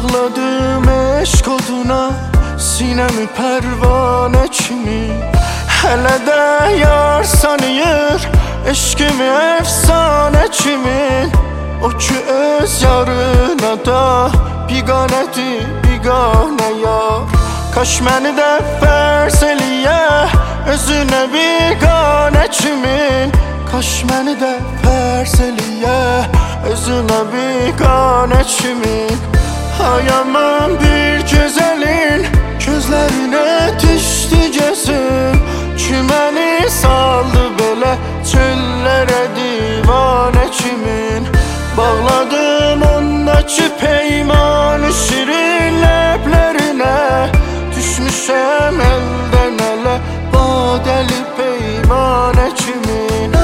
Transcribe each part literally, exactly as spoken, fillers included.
Bağladım eşq oduna sinəmi pərvanə kimi. Hələ də yar sanıyır eşqimi əfsanə kimi. O ki öz yarına da biganədir, biganə yar. Kaş məni də fərz eləyə özünə biganə kimi. Kaş məni də fərz eləyə özünə biganə kimi. Ay aman bir gözəlin gözlərinə düşdü gözüm. Ki məni saldı belə çöllərə divanə kimin. Bağladım ondakı peymanı şirin ləblərinə. Düşmüşəm əldən ələ badəli peymanə kimin.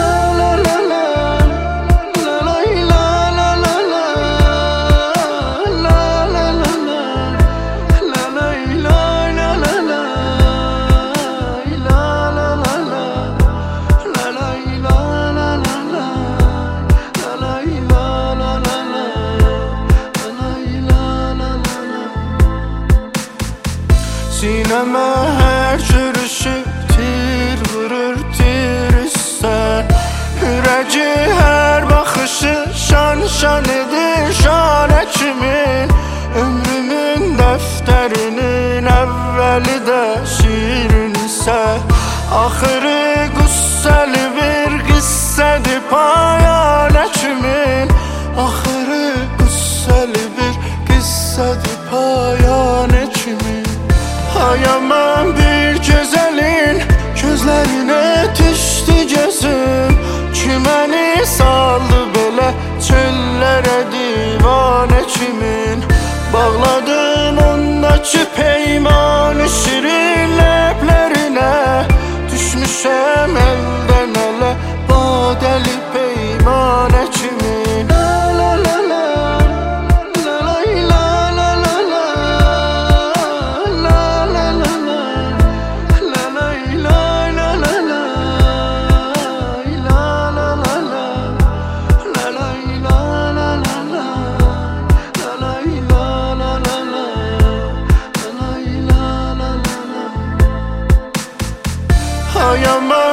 Sinəmə hər görüşüb tir vurur, tir üstən. Ürəci hər baxışı şan şan edir şanə kimin. Ömrümün dəftərinin əvvəli də şirinsə, axırı qüssəli bir qissədir payanə kimin. Axırı qüssəli bir qissədir payanə kimin. Ay aman bir gözəlin gözlərinə düşdü gözüm. Ki məni saldı belə çöllərə divanə kimin. Bağladım ondakı peymanı şirin ləblərinə. Düşmüşəm əldən ələ badəli peymanə kimin. Ay aman